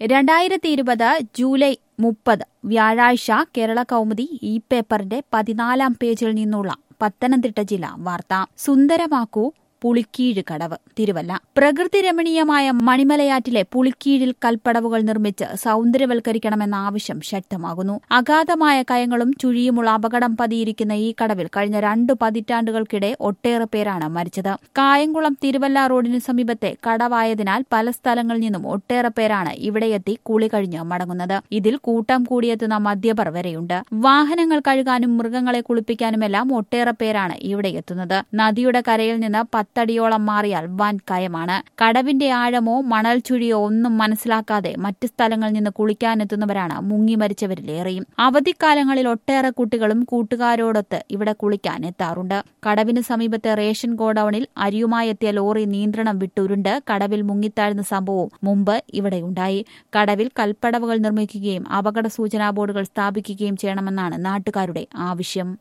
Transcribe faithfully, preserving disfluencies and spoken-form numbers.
രണ്ടായിരത്തി ഇരുപത് ജൂലൈ മുപ്പത് വ്യാഴാഴ്ച കേരള കൗമുദി ഈ പേപ്പറിന്റെ പതിനാലാം പേജിൽ നിന്നുള്ള പത്തനംതിട്ട ജില്ലാ വാർത്ത. സുന്ദരമാക്കൂ പുളിക്കീഴ് കടവ്. തിരുവല്ല. പ്രകൃതി രമണീയമായ മണിമലയാറ്റിലെ പുളിക്കീഴിൽ കൽപ്പടവുകൾ നിർമ്മിച്ച് സൗന്ദര്യവൽക്കരിക്കണമെന്ന ആവശ്യം ശക്തമാകുന്നു. അഗാധമായ കയങ്ങളും ചുഴിയുമുള്ള അപകടം പതിയിരിക്കുന്ന ഈ കടവിൽ കഴിഞ്ഞ രണ്ടു പതിറ്റാണ്ടുകൾക്കിടെ ഒട്ടേറെ പേരാണ് മരിച്ചത്. കായംകുളം തിരുവല്ല റോഡിന് സമീപത്തെ കടവായതിനാൽ പല സ്ഥലങ്ങളിൽ നിന്നും ഒട്ടേറെ പേരാണ് ഇവിടെയെത്തി കുളി കഴിഞ്ഞ് മടങ്ങുന്നത്. ഇതിൽ കൂട്ടം കൂടിയെത്തുന്ന മദ്യപർ വരെയുണ്ട്. വാഹനങ്ങൾ കഴുകാനും മൃഗങ്ങളെ കുളിപ്പിക്കാനുമെല്ലാം ഒട്ടേറെ പേരാണ് ഇവിടെ എത്തുന്നത്. നദിയുടെ കരയിൽ നിന്ന് പത്തടിയോളം മാറിയാൽ വൻ കയമാണ്. കടവിന്റെ ആഴമോ മണൽ ചുഴിയോ ഒന്നും മനസ്സിലാക്കാതെ മറ്റ് സ്ഥലങ്ങളിൽ നിന്ന് കുളിക്കാനെത്തുന്നവരാണ് മുങ്ങി മരിച്ചവരിലേറെയും. അവധിക്കാലങ്ങളിൽ ഒട്ടേറെ കുട്ടികളും കൂട്ടുകാരോടൊത്ത് ഇവിടെ കുളിക്കാൻ എത്താറുണ്ട്. കടവിന് സമീപത്തെ റേഷൻ ഗോഡൌണിൽ അരിയുമായെത്തിയ ലോറി നിയന്ത്രണം വിട്ടുരുണ്ട് കടവിൽ മുങ്ങിത്താഴ്ന്ന സംഭവവും മുമ്പ് ഇവിടെയുണ്ടായി. കടവിൽ കൽപ്പടവുകൾ നിർമ്മിക്കുകയും അപകട സൂചനാ ബോർഡുകൾ സ്ഥാപിക്കുകയും ചെയ്യണമെന്നാണ് നാട്ടുകാരുടെ ആവശ്യം.